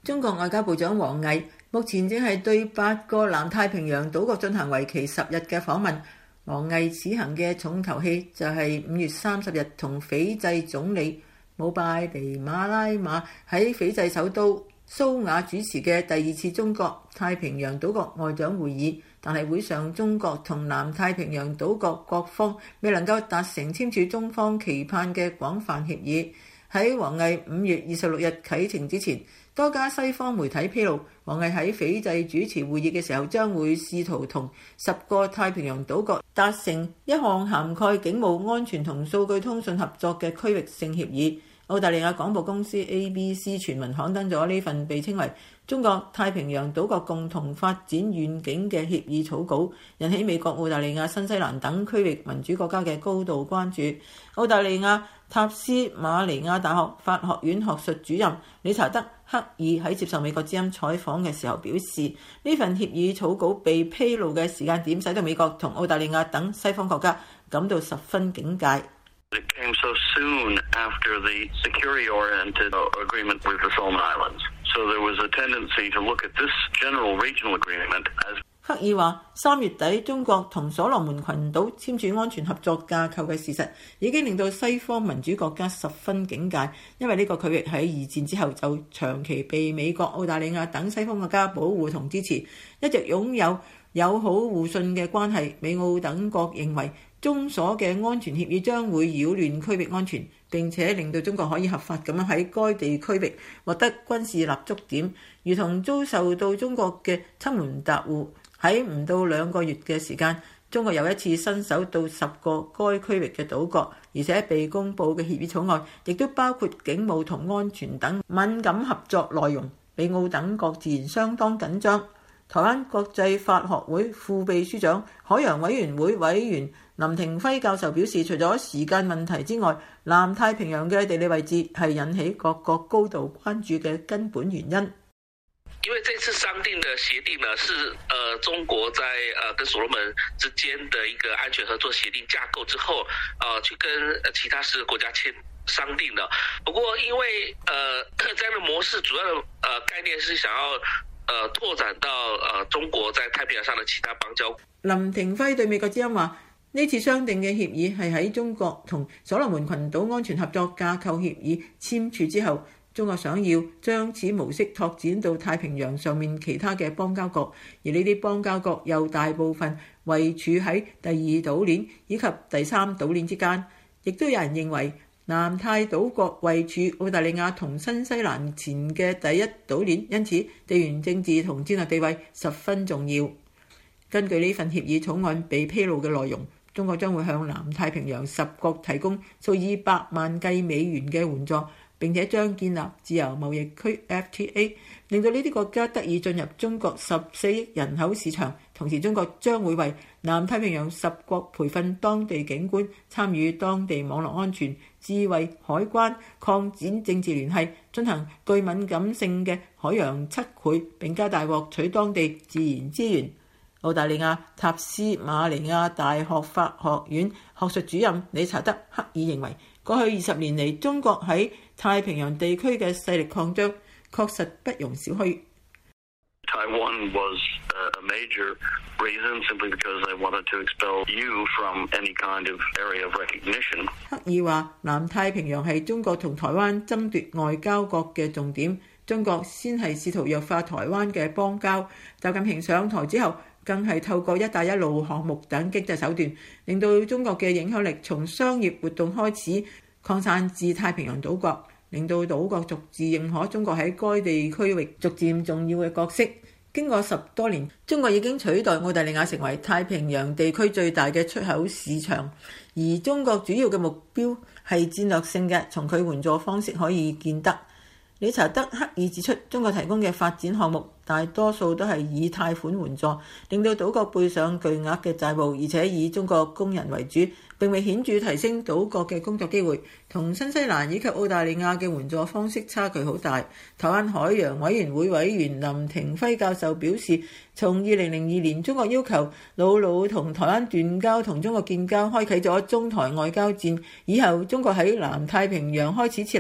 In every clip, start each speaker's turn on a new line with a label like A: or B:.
A: 中國外交部長王毅目前正係對8個南太平洋島國進行為期10日嘅訪問。王毅此行嘅重頭戲就係5月30日同斐濟總理姆拜尼馬拉馬喺斐濟首都蘇瓦主持嘅第2次中國太平洋島國外長會議，但係會上中國同南太平洋島國各方未能夠達成簽署中方期盼嘅廣泛協議。喺王毅5月26日啟程之前，多家西方媒體披露，王毅喺斐濟主持會議嘅時候，將會試圖同10個太平洋島國達成一項涵蓋警務安全同數據通訊合作嘅區域性協議。澳大利亞廣播公司 ABC 全文刊登咗呢份被稱為中國太平洋島國共同發展願景嘅協議草稿，引起美國、澳大利亞、新西蘭等區域民主國家嘅高度關注。澳大利亞塔斯馬尼亞大學法學院學術主任理查德·克爾喺接受美國之音採訪嘅時候表示，呢份協議草稿被披露嘅時間點，使到美國同澳大利亞等西方國家感到十分警戒。
B: It came so soon after the security-oriented agreement with the Solomon Islands. So there was a tendency to look at this general regional agreement as
A: 克爾話：3月底中國同所羅門群島簽署安全合作架構嘅事實，已經令到西方民主國家十分警戒，因為呢個區域喺二戰之後就長期被美國、澳大利亞等西方國家保護同支持，一直擁有友好互信嘅關係。美澳等國認為中所嘅安全協議將會擾亂區域安全，並且令到中國可以合法咁樣喺該地區域獲得軍事立足點，如同遭受到中國嘅侵門踏戶。喺唔到2個月嘅時間，中國又一次伸手到10個該區域嘅島國，而且被公佈嘅協議草案亦都包括警務同安全等敏感合作內容。美澳等國自然相當緊張。台灣國際法學會副秘書長、海洋委員會委員林廷輝教授表示，除咗時間問題之外，南太平洋嘅地理位置係引起各國高度關注嘅根本原因。
C: 因為這次商定的協定呢，是中國在跟所羅門之間的一個安全合作協定架構之後，去跟其他10個國家商定的。不過因為這樣的模式主要的概念是想要拓展到中國在太平洋上的其他邦交。
A: 林廷輝對美國之音話：呢次商定嘅協議係喺中國同所羅門群島安全合作架構協議簽署之後，中國想要將此模式拓展到太平洋上面其他嘅邦交國，而呢啲邦交國又大部分位處喺第2島鏈以及第3島鏈之間。亦都有人認為南太島國位處澳大利亞同新西蘭前嘅第1島鏈，因此地緣政治同戰略地位十分重要。根據呢份協議草案被披露嘅內容，中國將會向南太平洋10國提供數以百萬計美元嘅援助，並且將建立自由貿易區 FTA， 令到呢啲國家得以進入中國14億人口市場。同時，中國將會為南太平洋10國培訓當地警官，參與當地網絡安全、智慧海關、擴展政治聯繫，進行具敏感性嘅海洋測繪，並加大獲取當地自然資源。澳大利亞塔斯馬尼亞大學法學院學術主任理查德·克爾認為，過去20年嚟，中國喺太平洋地區嘅勢力擴張確實不容小覷。
B: Taiwan was a major reason simply because they wanted to expel you from any kind of area of recognition.
A: 克爾話：南太平洋係中國同台灣爭奪外交國嘅重點，中國先係試圖弱化台灣嘅邦交。習近平上台之後，更係透過一帶一路項目等經濟手段，令到中國嘅影響力從商業活動開始擴散至太平洋島國，令到島國逐漸認可中國喺該地區域逐漸重要嘅角色。經過10多年，中國已經取代澳大利亞成為太平洋地區最大嘅出口市場，而中國主要嘅目標係戰略性嘅，從佢援助方式可以見得。理查德·克爾指出，中國提供嘅發展項目大多數都係以貸款援助，令到島國背上巨額嘅債務，而且以中國工人為主，並未顯著提升島國嘅工作機會。同新西蘭以及澳大利亞嘅援助方式差距好大。台灣海洋委員會委員林廷輝教授表示，從2002年中國要求瑙魯同台灣斷交，同中國建交，開啟咗中台外交戰以後，中國喺南太平洋開始設立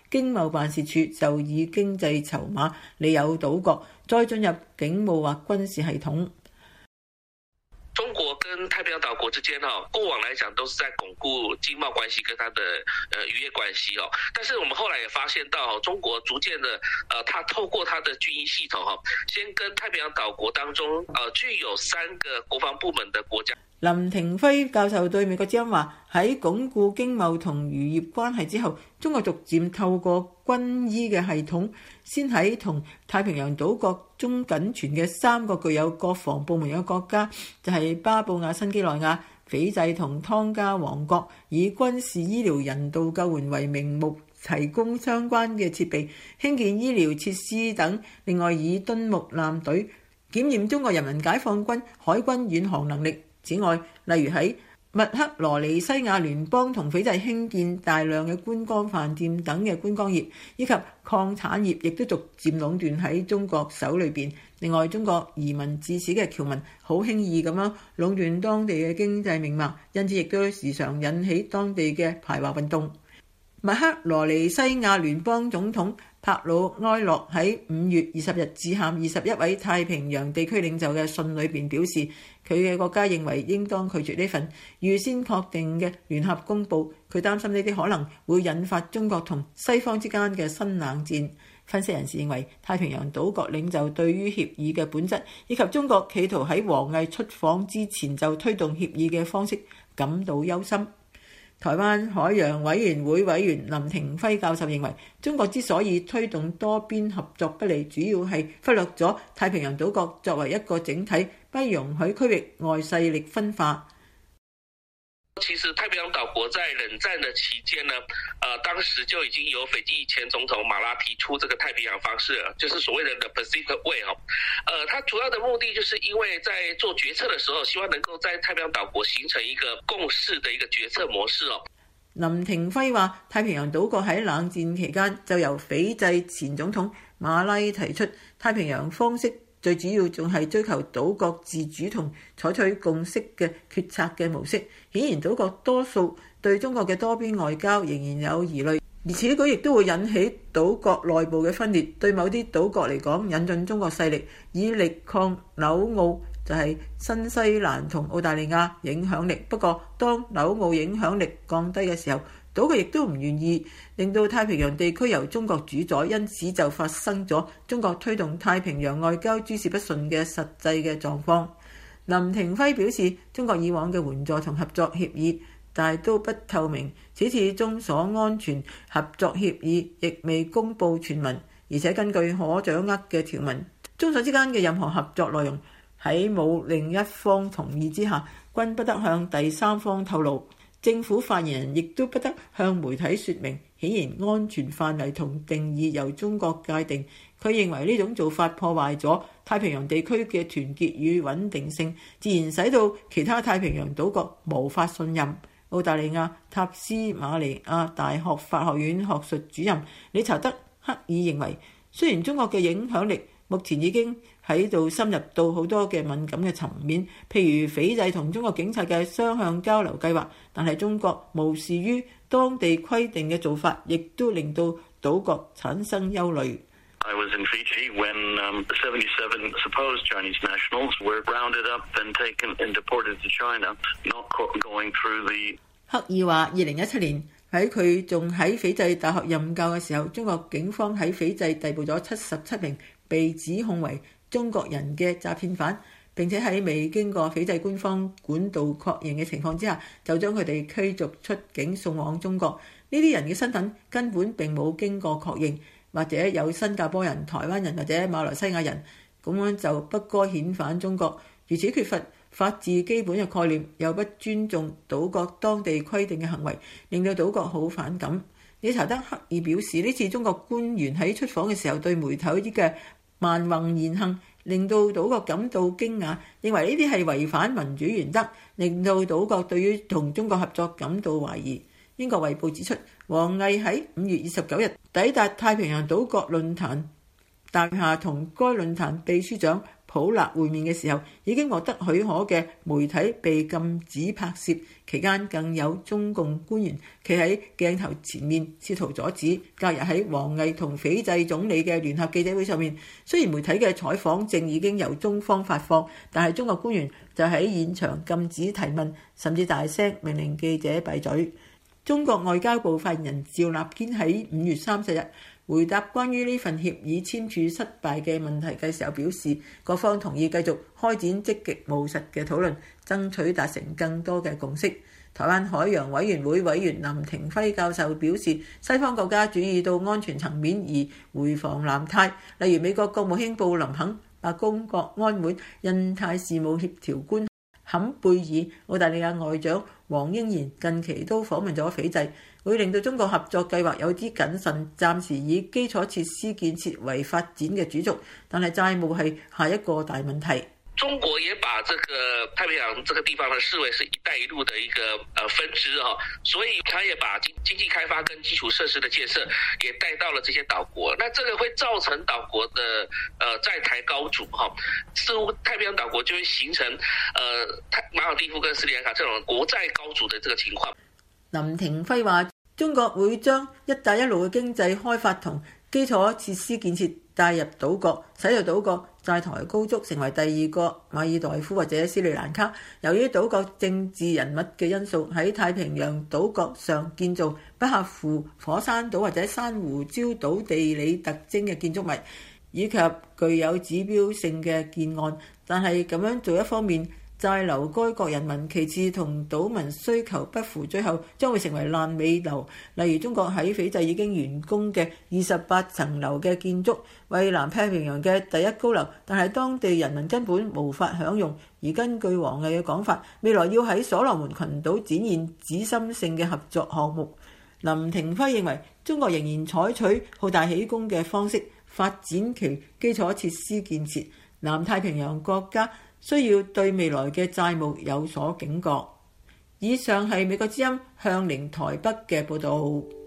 A: 經貿辦事處就以經濟籌碼利誘島國再進入警務或軍事系統。
C: 中國跟太平洋島國之間過往來講都是在鞏固經貿關係跟它的漁業關係但是我們後來也發現到中國逐漸的它透過它的軍醫系統先跟太平洋島國當中具有3個國防部門的國家。
A: 林廷輝教授對美國之音話：喺鞏固經貿同漁業關係之後，中國逐漸透過軍醫嘅系統，先喺同太平洋島國中僅存嘅3個具有國防部門嘅國家，就係巴布亞新幾內亞、斐濟同湯加王國，以軍事醫療人道救援為名目提供相關嘅設備、興建醫療設施等。另外以敦睦艦隊檢驗中國人民解放軍海軍遠航能力。此外，例如喺密克羅尼西亞聯邦同斐濟興建大量嘅觀光飯店等嘅觀光業，以及礦產業，亦都逐漸壟斷喺中國手裏邊。另外，中國移民致始嘅僑民好輕易咁樣壟斷當地嘅經濟命脈，因此亦都時常引起當地嘅排華運動。密克羅尼西亞聯邦總統帕魯埃洛喺5月20日致函21位太平洋地區領袖嘅信裏邊表示，佢嘅國家認為應當拒絕呢份預先確定嘅聯合公報。佢擔心呢啲可能會引發中國同西方之間嘅新冷戰。分析人士認為，太平洋島國領袖對於協議嘅本質，以及中國企圖喺王毅出訪之前就推動協議嘅方式感到憂心。台灣海洋委員會委員林廷輝教授認為，中國之所以推動多邊合作不利，主要係忽略咗太平洋島國作為一個整體，不容許區域外勢力分化。
C: 其實太平洋島國在冷戰的期間呢，當時就已經由斐濟前總統馬拉提出這個太平洋方式，就是所謂的 The Pacific Way。它主要的目的就是因為在做決策的時候，希望能夠在太平洋島國形成一個共識的一個決策模式。
A: 林廷輝話：太平洋島國喺冷戰期間就由斐濟前總統馬拉提出太平洋方式。最主要仲係追求島國自主同採取共識嘅決策嘅模式。顯然島國多數對中國嘅多邊外交仍然有疑慮，而此舉亦都會引起島國內部嘅分裂。對某啲島國嚟講，引進中國勢力以力抗紐澳，就係新西蘭同澳大利亞影響力。不過當紐澳影響力降低嘅時候，島國亦都唔願意令到太平洋地區由中國主宰，因此就發生咗中國推動太平洋外交諸事不順嘅實際嘅狀況。林廷輝表示，中國以往嘅援助同合作協議大都不透明，此次中所安全合作協議亦未公佈全文，而且根據可掌握嘅條文，中所之間嘅任何合作內容喺冇另一方同意之下，均不得向第三方透露。政府發言人亦都不得向媒體說明。顯然安全範圍同定義由中國界定。佢認為呢種做法破壞咗太平洋地區嘅團結與穩定性，自然使到其他太平洋島國無法信任。澳大利亞塔斯馬尼亞大學法學院學術主任理查德克爾認為，雖然中國嘅影響力目前已經喺度深入到好多嘅敏感嘅層面，譬如斐濟同中國警察嘅雙向交流計劃，但係中國無視於當地規定嘅做法，亦都令到島國產生憂慮。
B: I was in Fiji when 77 supposed Chinese nationals were rounded up and taken and deported to China, not going through the...
A: 克爾話：2017年喺佢仲喺斐濟大學任教嘅時候，中國警方喺斐濟逮捕咗77名被指控為中國人嘅詐騙犯，並且喺未經過斐濟官方管道確認嘅情況之下，就將佢哋驅逐出境送往中國。呢啲人嘅身份根本並冇經過確認，或者有新加坡人、台灣人或者馬來西亞人，咁樣就不該遣返中國。如此缺乏法治基本嘅概念，又不尊重島國當地規定嘅行為，令到島國好反感。理查德克爾表示，呢次中國官員喺出訪嘅時候對媒體啲嘅蠻橫言行，令到島國感到驚訝，認為呢啲係違反民主原則，令到島國對於同中國合作感到懷疑。英國衛報指出，王毅喺5月29日抵達太平洋島國論壇大廈，同該論壇秘書長普勒會面嘅時候，已經獲得許可嘅媒體被禁止拍攝，期間更有中共官員企喺鏡頭前面試圖阻止。隔日喺王毅同斐濟總理嘅聯合記者會上面，雖然媒體嘅採訪證已經由中方發放，但係中國官員就喺現場禁止提問，甚至大聲命令記者閉嘴。中國外交部發言人趙立堅喺5月30日回答關於呢份協議簽署失敗嘅問題嘅時候表示，各方同意繼續開展積極務實嘅討論，爭取達成更多嘅共識。台灣海洋委員會委員林廷輝教授表示，西方國家轉移到安全層面而回防南太，例如美國國務卿布林肯、白宮國安會印太事務協調官坎貝爾、澳大利亞外長黃英賢近期都訪問咗斐濟，會令到中國合作計劃有啲謹慎，暫時以基礎設施建設為發展嘅主軸，但係債務係下一個大問題。
C: 中國也把這個太平洋這個地方呢視為是一帶一路的一個分支所以他也把經濟開發跟基礎設施的建設也帶到了這些島國，那這個會造成島國的債台高築似乎太平洋島國就會形成馬爾地夫跟斯里蘭卡這種國債高築的這個情況。
A: 林廷輝話：中國會將一帶一路嘅經濟開發同基礎設施建設帶入島國，使到島國債台高築，成為第二個馬爾代夫或者斯里蘭卡。由於島國政治人物嘅因素，喺太平洋島國上建造不合乎火山島或者珊瑚礁島地理特徵嘅建築物，以及具有指標性嘅建案，但係咁樣做一方面債留該國人民，其次同島民需求不符，最後將會成為爛尾樓。例如中國喺斐濟已經完工嘅28層樓嘅建築，為南太平洋嘅第一高樓，但係當地人民根本無法享用。而根據王毅嘅講法，未來要喺所羅門群島展現指心性嘅合作項目。林廷輝認為，中國仍然採取好大喜功嘅方式發展其基礎設施建設，南太平洋國家需要對未來嘅債務有所警覺。以上係美國之音向寧台北嘅報導。